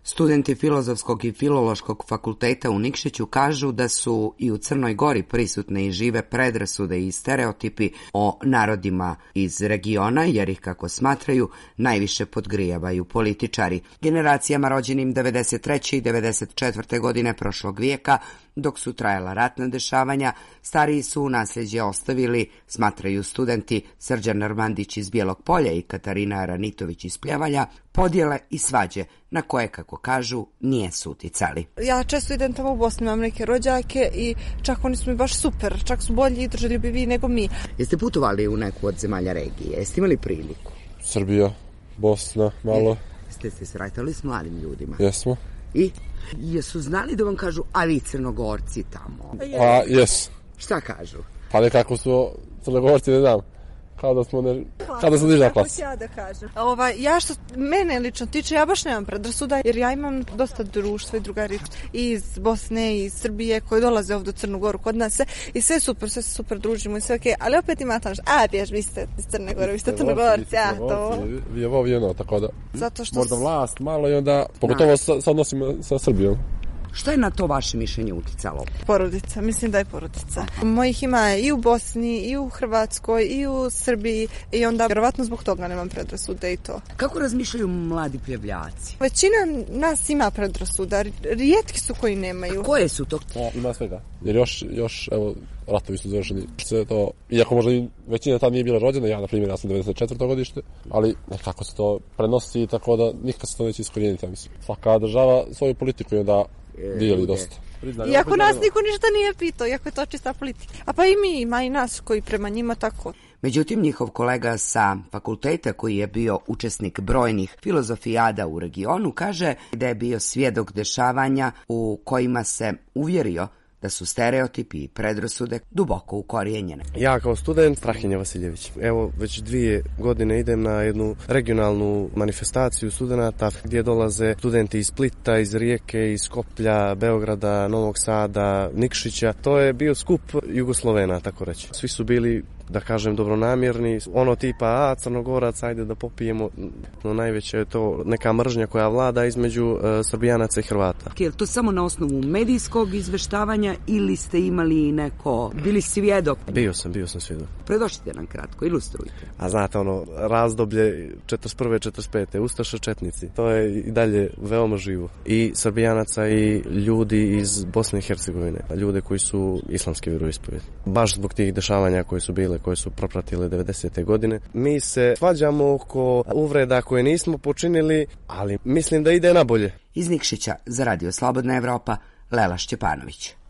Studenti Filozofskog i Filološkog fakulteta u Nikšiću kažu da su i u Crnoj Gori prisutne i žive predrasude i stereotipi o narodima iz regiona, jer ih, kako smatraju, najviše podgrijavaju političari. Generacijama rođenim 93. i 94. godine prošlog vijeka, dok su trajala ratna dešavanja, stariji su u nasljeđe ostavili, smatraju studenti Srđan Armandić iz Bijelog Polja i Katarina Aranitović iz Pljevalja, podjele i svađe na koje, kako kažu, nije su uticali. Ja često idem tamo u Bosnu, imam neke rođake i čak oni su mi baš super, čak su bolji i držaljubiviji nego mi. Jeste putovali u neku od zemalja regije? Jeste imali priliku? Srbija, Bosna, malo. Jeste se sretali s mladim ljudima? Jesmo. I jesu znali da vam kažu, a vi Crnogorci tamo? Pa, jes. Šta kažu? Pa nekako su Crnogorci, ne znam. Kao da su niža klasa. Ja da kažem. Ja što mene lično tiče, ja baš nemam predrasuda, jer ja imam dosta društva i drugari iz Bosne i iz Srbije koji dolaze ovdje u Crnu Goru kod nas i sve se super družimo i sve okej, ali opet ima tamo bjež, vi ste iz Crne Gore, vi ste Crnogorci, to. Vi je ovo tako da zato što možda vlast malo i onda, pogotovo sa odnosima sa Srbijom. Šta je na to vaše mišljenje uticalo? Porodica, mislim da je porodica. Mojih ima i u Bosni, i u Hrvatskoj, i u Srbiji i onda vjerovatno zbog toga nemam predrasude i to. Kako razmišljaju mladi Pljevljaci? Većina nas ima predrasuda, rijetki su koji nemaju. A koje su to? Ima svega. Jer još evo, ratovi su završeni. Sve to, iako možda i većina tad nije bila rođena, ja na primjer, ja sam 94. godište, ali nekako se to prenosi tako da nikad se to neće iskorijeniti, ja mislim. Svaka država svoju politiku je da dijeli dosta. Iako nas niko ništa nije pitao, iako je to čista politika. A pa i mi, ima i nas koji prema njima tako. Međutim, njihov kolega sa fakulteta, koji je bio učesnik brojnih filozofijada u regionu, kaže da je bio svjedok dešavanja u kojima se uvjerio da su stereotipi i predrasude duboko ukorijenjene. Ja kao student, Strahinja Vasiljević. Evo, već 2 godine idem na jednu regionalnu manifestaciju studenata gdje dolaze studenti iz Splita, iz Rijeke, iz Skoplja, Beograda, Novog Sada, Nikšića. To je bio skup Jugoslovena, tako reći. Svi su bili, da kažem, dobronamjerni, ono tipa, Crnogorac, ajde da popijemo, no najveće je to neka mržnja koja vlada između Srbijanaca i Hrvata. Je li to samo na osnovu medijskog izveštavanja ili ste imali neko, bili svjedok? Bio sam svjedok. Predošlite nam kratko, ilustrujte. A znate, razdoblje 41. 45. Ustaša četnici, to je i dalje veoma živo. I Srbijanaca i ljudi iz Bosne i Hercegovine, ljude koji su islamske vjeroispovijedi. Baš zbog tih dešavanja koje su bile, koje su propratile 90. godine. Mi se svađamo oko uvreda koje nismo počinili, ali mislim da ide na bolje. Iz Nikšića za Radio Slobodna Evropa, Lela Šćepanović.